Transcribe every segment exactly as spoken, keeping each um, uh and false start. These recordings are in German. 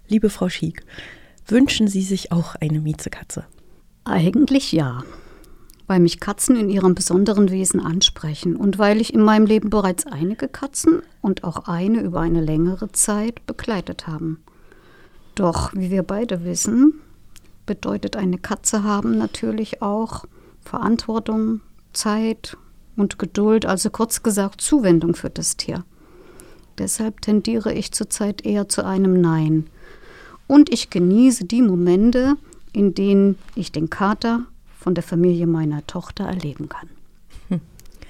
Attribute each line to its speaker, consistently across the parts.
Speaker 1: Liebe Frau Schiek, wünschen Sie sich auch eine Miezekatze?
Speaker 2: Eigentlich ja, weil mich Katzen in ihrem besonderen Wesen ansprechen und weil ich in meinem Leben bereits einige Katzen und auch eine über eine längere Zeit begleitet haben. Doch, wie wir beide wissen, bedeutet eine Katze haben natürlich auch Verantwortung, Zeit und Geduld, also kurz gesagt Zuwendung für das Tier. Deshalb tendiere ich zurzeit eher zu einem Nein. Und ich genieße die Momente, in denen ich den Kater von der Familie meiner Tochter erleben kann.
Speaker 1: Hm.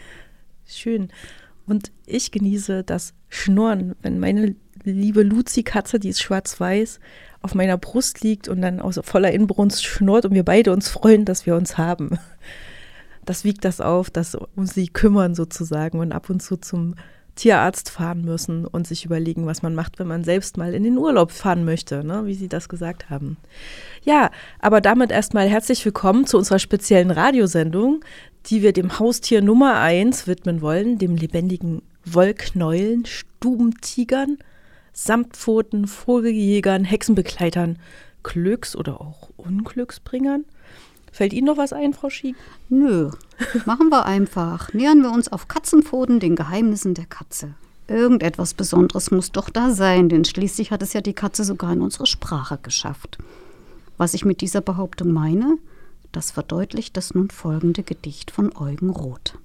Speaker 1: Schön. Und ich genieße das Schnurren, wenn meine liebe Luzi-Katze, die ist schwarz-weiß, auf meiner Brust liegt und dann aus voller Inbrunst schnurrt und wir beide uns freuen, dass wir uns haben. Das wiegt das auf, dass wir uns sie kümmern sozusagen und ab und zu zum Tierarzt fahren müssen und sich überlegen, was man macht, wenn man selbst mal in den Urlaub fahren möchte, ne, wie Sie das gesagt haben. Ja, aber damit erstmal herzlich willkommen zu unserer speziellen Radiosendung, die wir dem Haustier Nummer eins widmen wollen, dem lebendigen Wollknäulen, Stubentigern, Samtpfoten, Vogeljägern, Hexenbegleitern, Glücks- oder auch Unglücksbringern. Fällt Ihnen noch was ein, Frau Schiek?
Speaker 2: Nö, machen wir einfach. Nähern wir uns auf Katzenpfoten den Geheimnissen der Katze. Irgendetwas Besonderes muss doch da sein, denn schließlich hat es ja die Katze sogar in unsere Sprache geschafft. Was ich mit dieser Behauptung meine, das verdeutlicht das nun folgende Gedicht von Eugen Roth.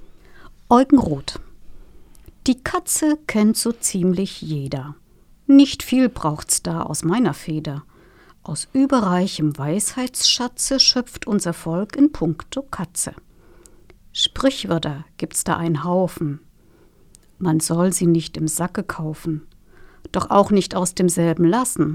Speaker 2: Eugen Roth. Die Katze kennt so ziemlich jeder. Nicht viel braucht's da aus meiner Feder. Aus überreichem Weisheitsschatze schöpft unser Volk in puncto Katze. Sprichwörter gibt's da einen Haufen. Man soll sie nicht im Sacke kaufen, doch auch nicht aus demselben lassen.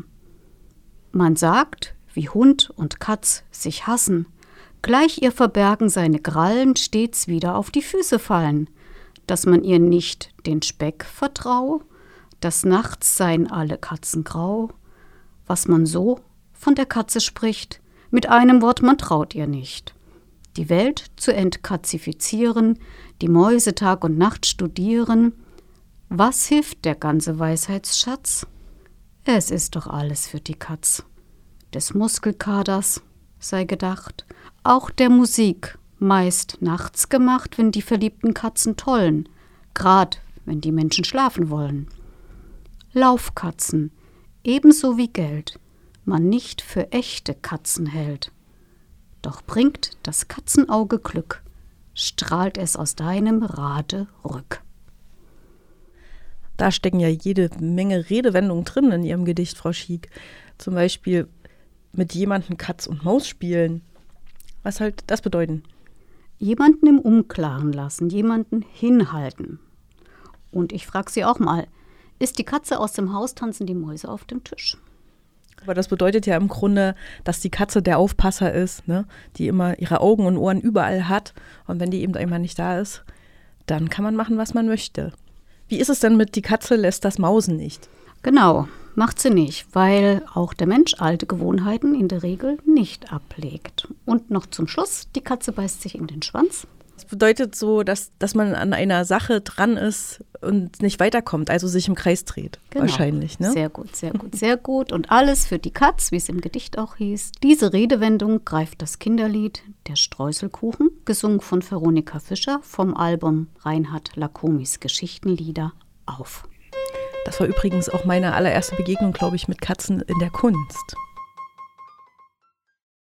Speaker 2: Man sagt, wie Hund und Katz sich hassen, gleich ihr Verbergen seine Krallen stets wieder auf die Füße fallen, dass man ihr nicht den Speck vertrau, dass nachts seien alle Katzen grau, was man so von der Katze spricht, mit einem Wort, man traut ihr nicht. Die Welt zu entkatzifizieren, die Mäuse Tag und Nacht studieren, was hilft der ganze Weisheitsschatz? Es ist doch alles für die Katz. Des Muskelkaders sei gedacht, auch der Musik, meist nachts gemacht, wenn die verliebten Katzen tollen, grad wenn die Menschen schlafen wollen. Laufkatzen, ebenso wie Geld, man nicht für echte Katzen hält. Doch bringt das Katzenauge Glück, strahlt es aus deinem Rade rück.
Speaker 1: Da stecken ja jede Menge Redewendungen drin in Ihrem Gedicht, Frau Schiek. Zum Beispiel mit jemandem Katz und Maus spielen. Was soll das bedeuten?
Speaker 2: Jemanden im Unklaren lassen, jemanden hinhalten. Und ich frage Sie auch mal, ist die Katze aus dem Haus, tanzen die Mäuse auf dem Tisch?
Speaker 1: Aber das bedeutet ja im Grunde, dass die Katze der Aufpasser ist, ne? Die immer ihre Augen und Ohren überall hat. Und wenn die eben einmal nicht da ist, dann kann man machen, was man möchte. Wie ist es denn mit die Katze lässt das Mausen nicht?
Speaker 2: Genau, macht sie nicht, weil auch der Mensch alte Gewohnheiten in der Regel nicht ablegt. Und noch zum Schluss, die Katze beißt sich in den Schwanz.
Speaker 1: Das bedeutet so, dass, dass man an einer Sache dran ist und nicht weiterkommt, also sich im Kreis dreht.
Speaker 2: Genau.
Speaker 1: Wahrscheinlich, ne?
Speaker 2: Sehr gut, sehr gut, sehr gut. Und alles für die Katz, wie es im Gedicht auch hieß. Diese Redewendung greift das Kinderlied Der Streuselkuchen, gesungen von Veronika Fischer vom Album Reinhard Lacomis Geschichtenlieder, auf.
Speaker 1: Das war übrigens auch meine allererste Begegnung, glaube ich, mit Katzen in der Kunst.